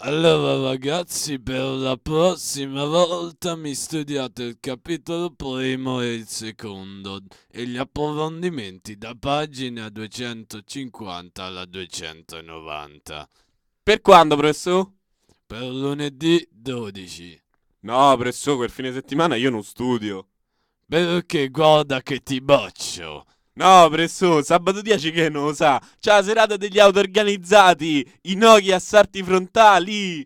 Allora ragazzi, per la prossima volta mi studiate il capitolo primo e il secondo e gli approfondimenti da pagina 250 alla 290. Per quando, professore? Per lunedì 12. No, professore, quel fine settimana io non studio. Perché guarda che ti boccio. No, professore, sabato 10 che non lo sa? C'è la serata degli auto organizzati, i Nokia a salti frontali.